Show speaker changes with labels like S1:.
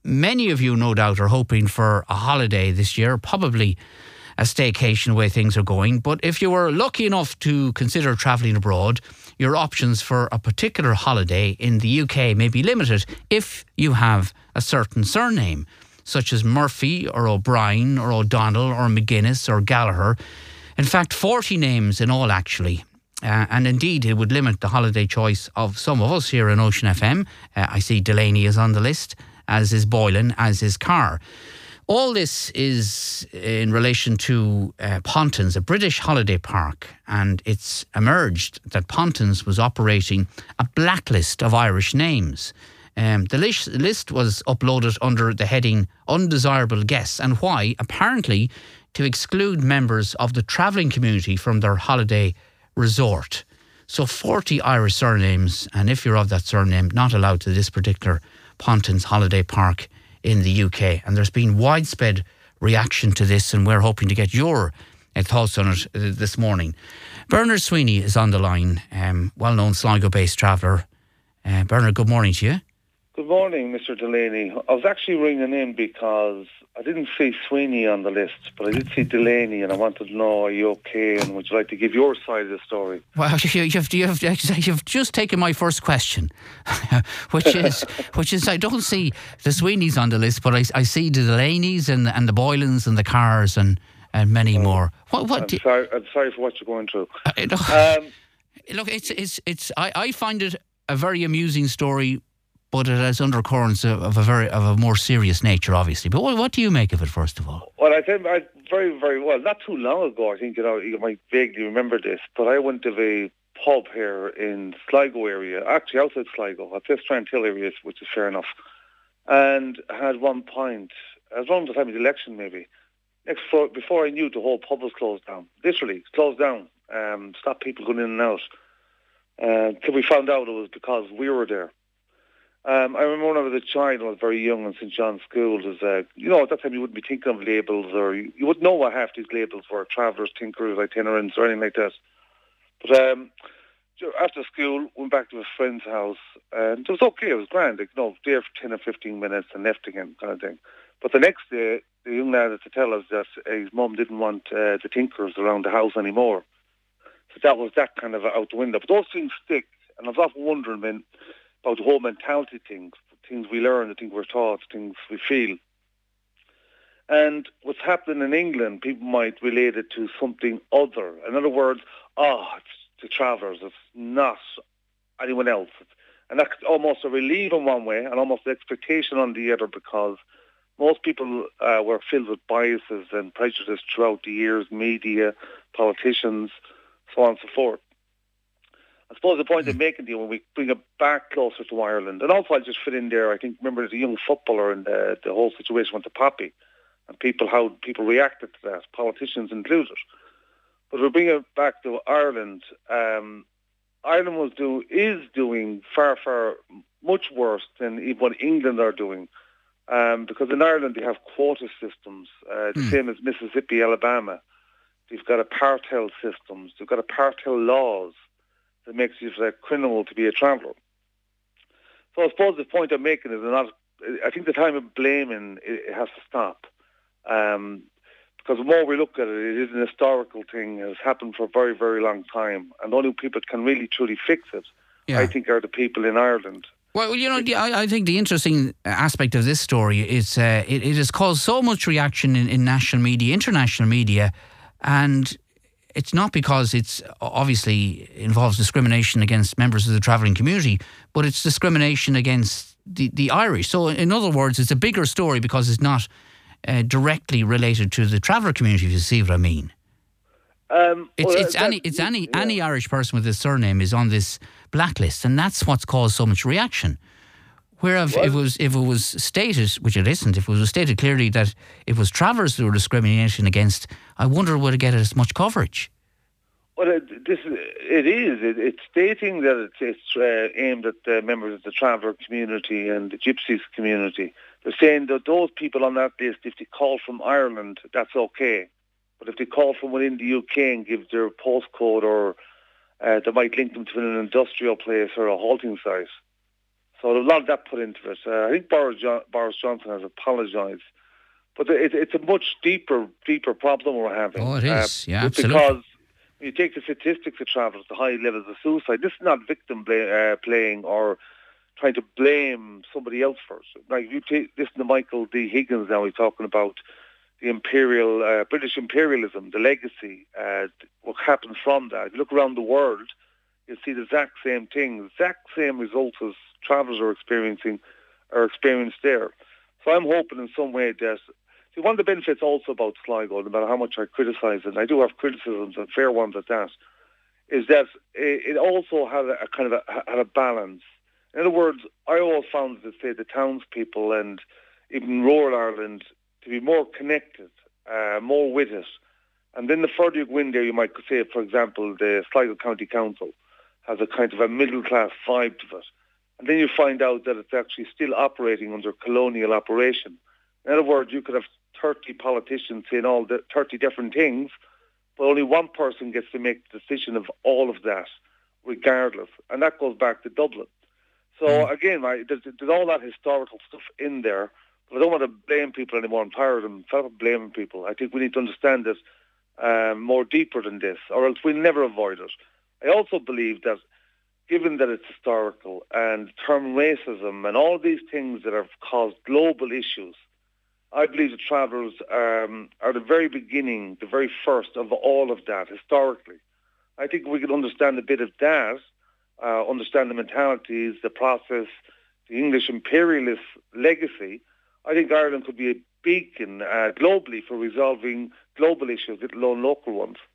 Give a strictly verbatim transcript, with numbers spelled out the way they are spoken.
S1: many of you, no doubt, are hoping for a holiday this year, probably a staycation the way things are going. But if you were lucky enough to consider travelling abroad, your options for a particular holiday in the U K may be limited if you have a certain surname, such as Murphy or O'Brien or O'Donnell or McGuinness or Gallagher. In fact, forty names in all, actually. Uh, and indeed, it would limit the holiday choice of some of us here in Ocean F M. Uh, I see Delaney is on the list, as is Boylan, as is Carr. All this is in relation to uh, Pontins, a British holiday park, and it's emerged that Pontins was operating a blacklist of Irish names. Um, the list, list was uploaded under the heading Undesirable Guests, and why? Apparently to exclude members of the travelling community from their holiday resort. So forty Irish surnames, and if you're of that surname, not allowed to this particular Pontins holiday park in the U K. And there's been widespread reaction to this, and we're hoping to get your uh, thoughts on it uh, this morning. Bernard Sweeney is on the line, um, well-known Sligo-based traveller. Uh, Bernard, good morning to you.
S2: Good morning, Mister Delaney. I was actually ringing in because I didn't see Sweeney on the list, but I did see Delaney, and I wanted to know, are you okay, and would you like to give your side of the story?
S1: Well, you, you've, you've, you've just taken my first question, which is, which is, I don't see the Sweeneys on the list, but I, I see the Delaneys and, and the Boylans and the Carrs and, and many oh, more. What, what
S2: I'm,
S1: do,
S2: sorry, I'm sorry for what you're going through.
S1: Uh, look,
S2: um,
S1: look, it's, it's, it's, I, I find it a very amusing story, but it has undercurrents of a very of a more serious nature, obviously. But what, what do you make of it, first of all?
S2: Well, I think I very, very well. Not too long ago, I think you know you might vaguely remember this, but I went to a pub here in Sligo area, actually outside Sligo, at this Tranthill area, which is fair enough, and I had one pint. It was around the time of the election, maybe. Next, for, before I knew, the whole pub was closed down. Literally closed down. Um, stopped people going in and out. Uh, Until we found out it was because we were there. Um, I remember when I was a child, I was very young in Saint John's School. Was, uh, you know, at that time you wouldn't be thinking of labels, or you, you wouldn't know what half these labels were, travellers, tinkers, itinerants, or anything like that. But um, after school, went back to a friend's house, and it was okay, it was grand, like, you know, there for ten or fifteen minutes and left again, kind of thing. But the next day, the young lad had to tell us that his mum didn't want uh, the tinkers around the house anymore. So that was that kind of out the window. But those things stick, and I was often wondering, man, about the whole mentality things, the things we learn, the things we're taught, the things we feel. And what's happening in England, people might relate it to something other. In other words, oh, it's the travellers, it's not anyone else. And that's almost a relief in one way and almost an expectation on the other, because most people uh, were filled with biases and prejudice throughout the years, media, politicians, so on and so forth. I suppose the point I'm making to you, when we bring it back closer to Ireland, and also I'll just fit in there, I think, remember the young footballer and the, the whole situation with the Poppy, and people how people reacted to that, politicians included. But we bring it back to Ireland. Um, Ireland was do is doing far, far much worse than even what England are doing, um, because in Ireland they have quota systems, uh, the mm. same as Mississippi, Alabama. They've got apartheid systems. They've got apartheid laws that makes you a criminal to be a traveller. So I suppose the point I'm making is not. I think the time of blaming it has to stop, um, because the more we look at it, it is an historical thing. It has happened for a very, very long time, and the only people that can really truly fix it, yeah. I think, are the people in Ireland.
S1: Well, you know, I, I think the interesting aspect of this story is uh, it, it has caused so much reaction in, in national media, international media, and it's not because it's obviously involves discrimination against members of the travelling community, but it's discrimination against the, the Irish. So in other words, it's a bigger story because it's not uh, directly related to the traveller community, if you see what I mean.
S2: Um,
S1: it's
S2: well,
S1: it's any it's any yeah. any Irish person with this surname is on this blacklist, and that's what's caused so much reaction. Whereas if it was if it was stated, which it isn't, if it was stated clearly that it was travellers that were discriminating against, I wonder would it get as much coverage?
S2: Well, it, this it is. It, it's stating that it's, it's uh, aimed at uh, members of the traveller community and the gypsies community. They're saying that those people on that list, if they call from Ireland, that's okay. But if they call from within the U K and give their postcode, or uh, they might link them to an industrial place or a halting site. So a lot of that put into it. Uh, I think Boris, jo- Boris Johnson has apologised. But it, it's a much deeper, deeper problem we're having.
S1: Oh, it is. Uh, yeah,
S2: absolutely. Because when you take the statistics of travellers, the high levels of suicide, this is not victim bla- uh, playing or trying to blame somebody else for it. Like, you take, listen to Michael D. Higgins now, he's talking about the imperial, uh, British imperialism, the legacy, uh, what happened from that. If you look around the world, you'll see the exact same thing, the exact same results as travellers are experiencing, are experienced there. So I'm hoping in some way that, see, one of the benefits also about Sligo, no matter how much I criticise it, and I do have criticisms and fair ones at that, is that it also had a, a kind of a, had a balance. In other words, I always found that, say, the townspeople and even rural Ireland to be more connected, uh, more with it. And then the further you go in there, you might say, for example, the Sligo County Council has a kind of a middle-class vibe to it. And then you find out that it's actually still operating under colonial operation. In other words, you could have thirty politicians saying all the thirty different things, but only one person gets to make the decision of all of that, regardless. And that goes back to Dublin. So mm. again, right, there's, there's all that historical stuff in there, but I don't want to blame people anymore. I'm tired of fed up blaming people. I think we need to understand this um, more deeper than this, or else we'll never avoid it. I also believe that given that it's historical and term racism and all these things that have caused global issues, I believe the travellers um, are the very beginning, the very first of all of that historically. I think we could understand a bit of that, uh, understand the mentalities, the process, the English imperialist legacy. I think Ireland could be a beacon uh, globally for resolving global issues, let alone local ones.